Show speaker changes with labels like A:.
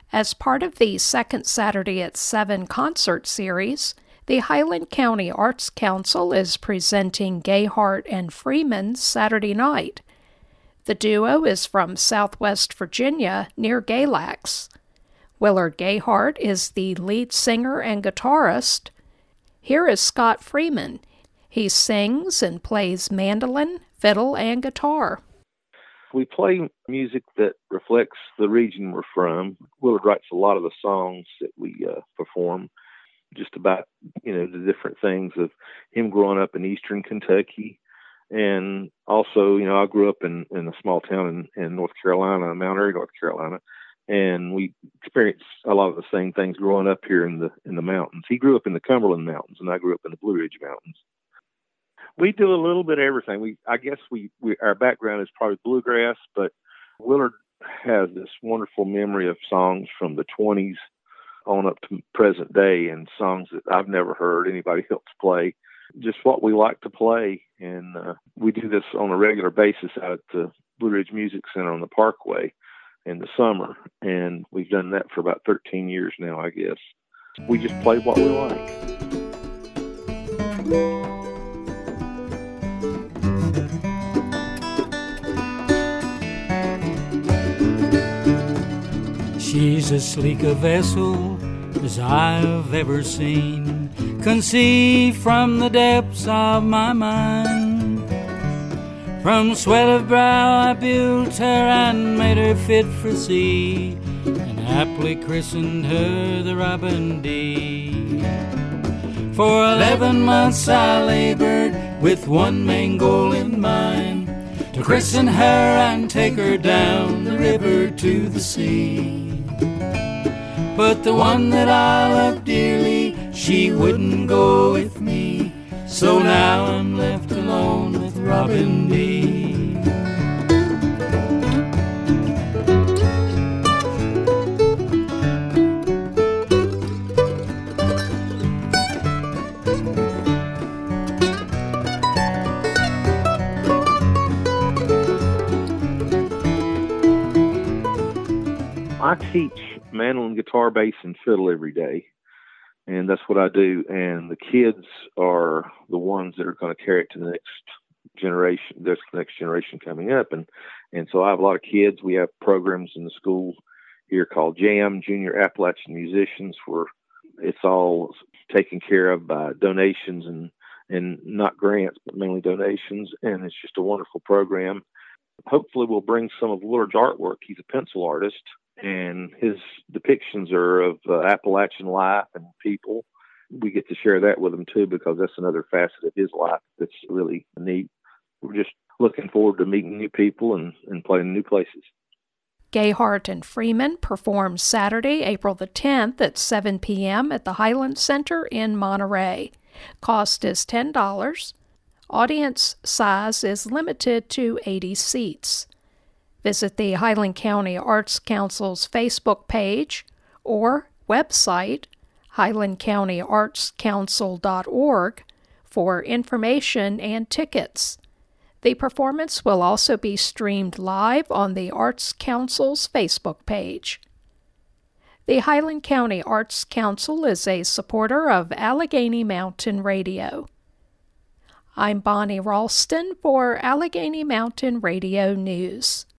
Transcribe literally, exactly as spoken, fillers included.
A: As part of the Second Saturday at seven concert series, the Highland County Arts Council is presenting Gayheart and Freeman Saturday night. The duo is from Southwest Virginia near Galax. Willard Gayheart is the lead singer and guitarist. Here is Scott Freeman. He sings and plays mandolin, fiddle, and guitar.
B: We play music that reflects the region we're from. Willard writes a lot of the songs that we uh, perform, just about, you know, the different things of him growing up in eastern Kentucky. And also, you know, I grew up in, in a small town in, in North Carolina, Mount Airy, North Carolina. And we experienced a lot of the same things growing up here in the in the mountains. He grew up in the Cumberland Mountains, and I grew up in the Blue Ridge Mountains. We do a little bit of everything. We, I guess, we, we our background is probably bluegrass, but Willard has this wonderful memory of songs from the twenties on up to present day, and songs that I've never heard anybody else play. Just what we like to play, and uh, we do this on a regular basis out at the Blue Ridge Music Center on the Parkway in the summer, and we've done that for about thirteen years now, I guess. We just play what we like.
C: She's as sleek a vessel as I've ever seen, conceived from the depths of my mind. From swell of brow I built her and made her fit for sea, and aptly christened her the Robin D. For eleven months I labored with one main goal in mind, to christen her and take her down the river to the sea. But the one that I love dearly, she wouldn't go with me, so now I'm left alone with Robin D.
B: I teach mandolin, guitar, bass, and fiddle every day. And that's what I do. And the kids are the ones that are going to carry it to the next generation, this next generation coming up. And, and so I have a lot of kids. We have programs in the school here called JAM, Junior Appalachian Musicians, where it's all taken care of by donations and, and not grants, but mainly donations. And it's just a wonderful program. Hopefully we'll bring some of Willard's artwork. He's a pencil artist, and his depictions are of uh, Appalachian life and people. We get to share that with him too, because that's another facet of his life that's really neat. We're just looking forward to meeting new people and, and playing new places.
A: Gayheart and Freeman perform Saturday, April the tenth at seven p.m. at the Highland Center in Monterey. Cost is ten dollars. Audience size is limited to eighty seats. Visit the Highland County Arts Council's Facebook page or website, highland county arts council dot org, for information and tickets. The performance will also be streamed live on the Arts Council's Facebook page. The Highland County Arts Council is a supporter of Allegheny Mountain Radio. I'm Bonnie Ralston for Allegheny Mountain Radio News.